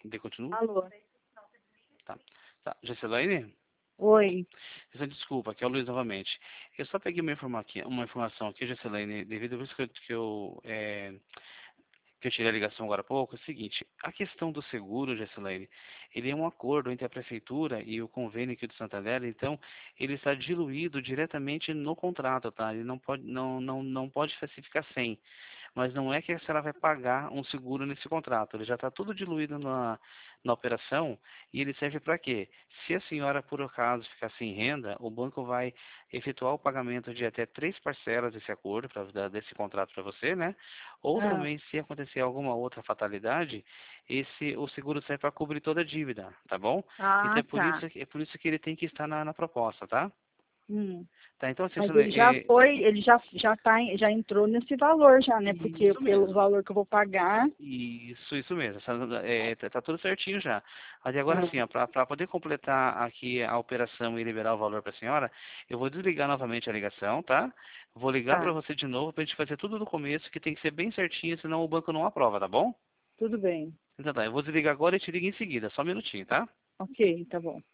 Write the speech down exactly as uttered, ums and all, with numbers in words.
De continua? Alô? Tá. Tá. Geselaine? Oi. Essa desculpa, aqui é o Luiz novamente. Eu só peguei uma, informa aqui, uma informação aqui, Geselaine, devido a isso que eu, que eu, é, que eu tirei a ligação agora há pouco, é o seguinte, a questão do seguro, Geselaine, ele é um acordo entre a Prefeitura e o convênio aqui do Santander, então ele está diluído diretamente no contrato, tá? Ele não pode, não, não, não pode ficar sem. Mas não é que a senhora vai pagar um seguro nesse contrato. Ele já está tudo diluído na, na operação e ele serve para quê? Se a senhora, por acaso, ficar sem renda, o banco vai efetuar o pagamento de até três parcelas desse acordo, pra, desse contrato para você, né? Ou Ah, também, se acontecer alguma outra fatalidade, esse, o seguro serve para cobrir toda a dívida, tá bom? Então ah, é por tá. isso, é por isso que ele tem que estar na, na proposta, tá? Hum. Tá, então, assim, Mas ele já é, foi, ele já, já, tá, em- já entrou nesse valor já, né? Porque isso pelo mesmo. valor que eu vou pagar. Isso, isso mesmo. Essa- é, tá, tá tudo certinho já. Mas agora Ah, sim, para poder completar aqui a operação e liberar o valor para a senhora, eu vou desligar novamente a ligação, tá? Vou ligar para tá, você de novo para a gente fazer tudo do começo, que tem que ser bem certinho, senão o banco não aprova, tá bom? tudo bem. Então tá, eu vou desligar agora e te ligo em seguida. Só um minutinho, tá? Ok, tá bom.